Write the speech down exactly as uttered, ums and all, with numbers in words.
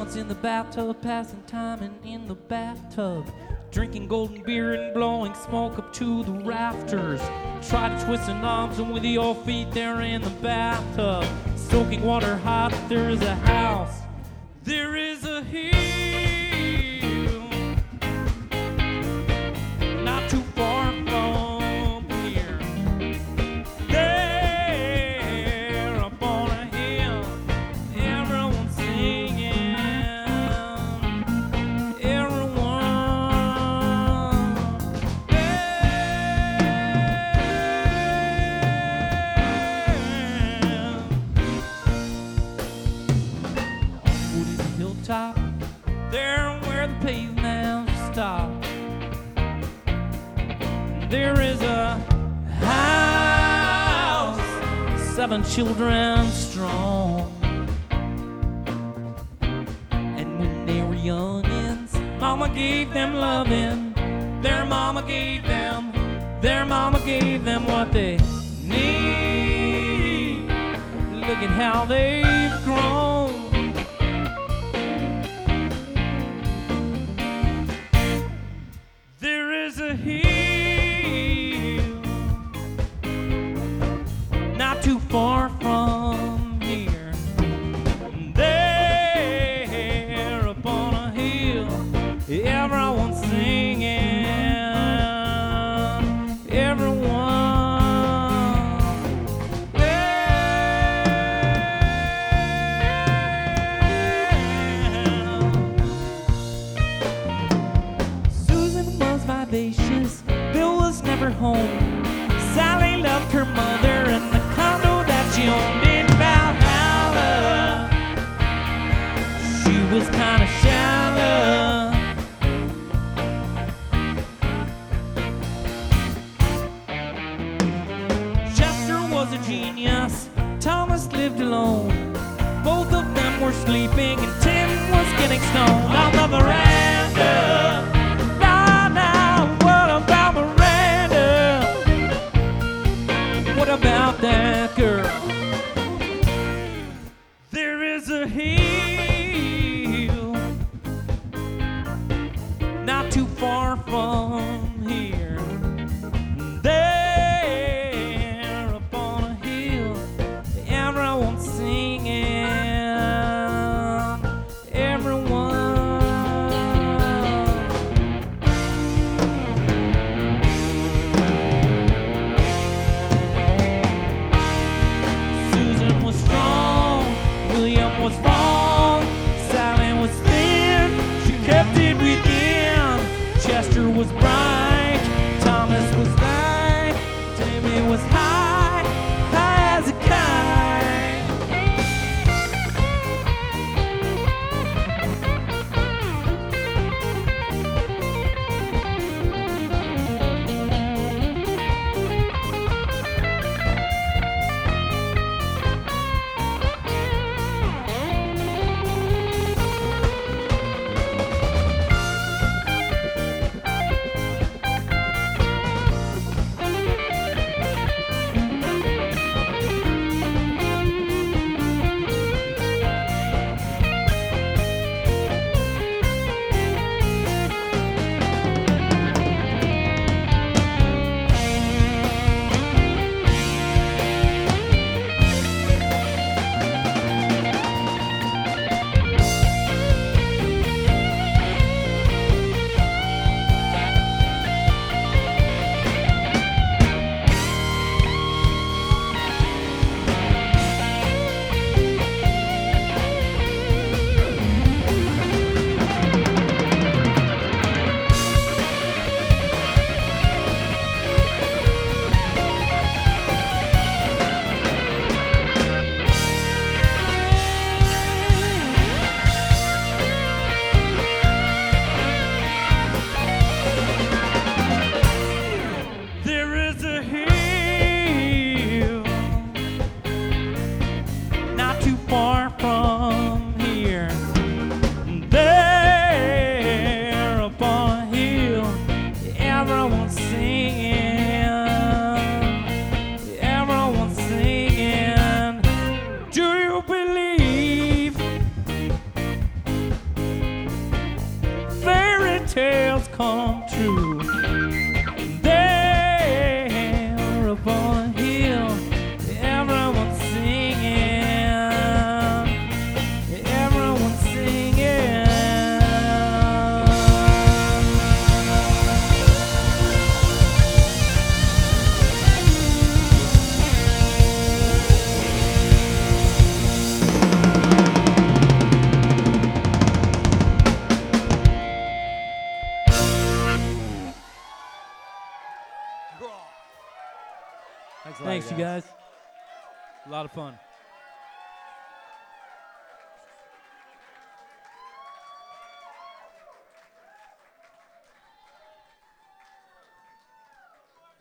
once in the bathtub, passing time and in the bathtub, drinking golden beer and blowing smoke up to the rafters. Try to twist the knobs and with your feet there in the bathtub, soaking water hot. There is a house, there is a hill, not too far from here. There up on a hill, everyone's singing. Everyone, wooded hilltop, there where the pavement stops, there is a house, seven children strong. And when they were youngins, mama gave them loving. Their mama gave them, their mama gave them what they need. Look at how they've grown. There is a hill, not too far from here. There upon a hill, everyone's singing. Everyone, Susan was vivacious, Bill was never home. Sally loved her mother and the condo that she owned in Valhalla. She was kinda shallow. Chester was a genius, Thomas lived alone. Both of them were sleeping and Tim was getting stoned on the veranda. Now, now, what about Miranda? What about that girl? There is a hill, not too far from here. There upon a hill, everyone's singing. Everyone, Susan was strong, William was wrong, Sally was thin, she kept it within. Chester was bright, Thomas was light, Timmy was high, high as a kite. come true. There upon a hill, everyone's singing, everyone's singing. Thanks a lot, Thanks, you guys. A lot of fun.